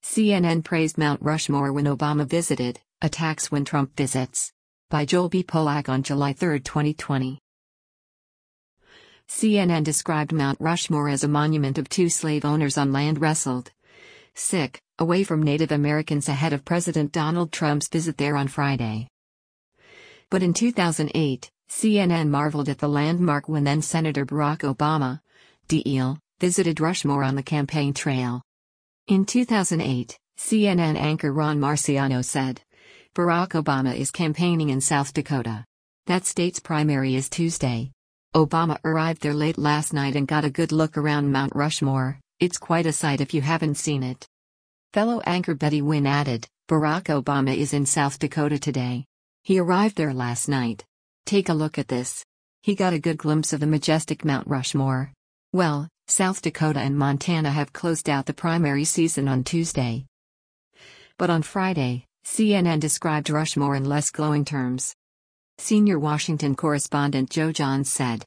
CNN praised Mount Rushmore when Obama visited, attacks when Trump visits. By Joel B. Polak on July 3, 2020. CNN described Mount Rushmore as a monument of two slave owners on land wrestled away from Native Americans ahead of President Donald Trump's visit there on Friday. But in 2008, CNN marveled at the landmark when then-Senator Barack Obama, DL, visited Rushmore on the campaign trail. In 2008, CNN anchor Ron Marciano said, "Barack Obama is campaigning in South Dakota. That state's primary is Tuesday. Obama arrived there late last night and got a good look around Mount Rushmore. It's quite a sight if you haven't seen it." Fellow anchor Betty Wynn added, "Barack Obama is in South Dakota today. He arrived there last night. Take a look at this. He got a good glimpse of the majestic Mount Rushmore." Well, South Dakota and Montana have closed out the primary season on Tuesday. But on Friday, CNN described Rushmore in less glowing terms. Senior Washington correspondent Joe Johns said,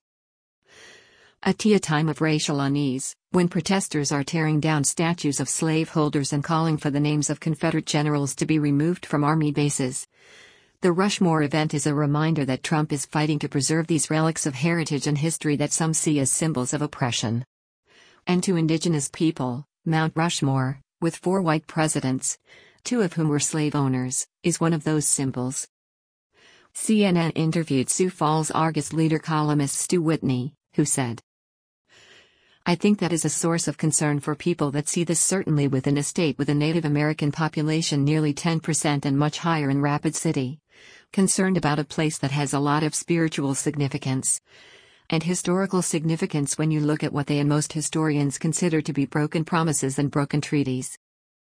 a time of racial unease, when protesters are tearing down statues of slaveholders and calling for the names of Confederate generals to be removed from Army bases. The Rushmore event is a reminder that Trump is fighting to preserve these relics of heritage and history that some see as symbols of oppression. And to indigenous people, Mount Rushmore, with 4 white presidents, 2 of whom were slave owners, is one of those symbols. CNN interviewed Sioux Falls Argus leader columnist Stu Whitney, who said, "I think that is a source of concern for people that see this, certainly within a state with a Native American population nearly 10% and much higher in Rapid City. Concerned about a place that has a lot of spiritual significance and historical significance when you look at what they and most historians consider to be broken promises and broken treaties."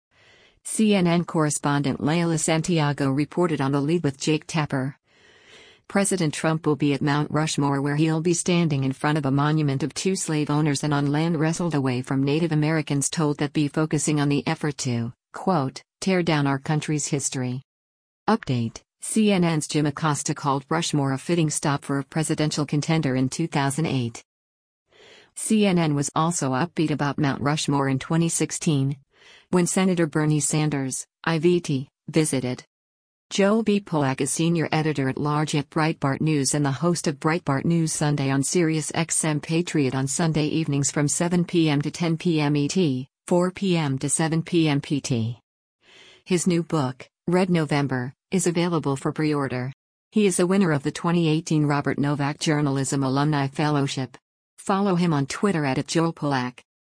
CNN correspondent Leila Santiago reported on the lead with Jake Tapper. President Trump will be at Mount Rushmore, where he'll be standing in front of a monument of 2 slave owners and on land wrestled away from Native Americans, told that be focusing on the effort to, quote, tear down our country's history. Update: CNN's Jim Acosta called Rushmore a fitting stop for a presidential contender in 2008. CNN was also upbeat about Mount Rushmore in 2016, when Senator Bernie Sanders, IVT, visited. Joel B. Polak is senior editor-at-large at Breitbart News and the host of Breitbart News Sunday on Sirius XM Patriot on Sunday evenings from 7 p.m. to 10 p.m. ET, 4 p.m. to 7 p.m. PT. His new book, Red November, is available for pre-order. He is a winner of the 2018 Robert Novak Journalism Alumni Fellowship. Follow him on Twitter @JoelPolak.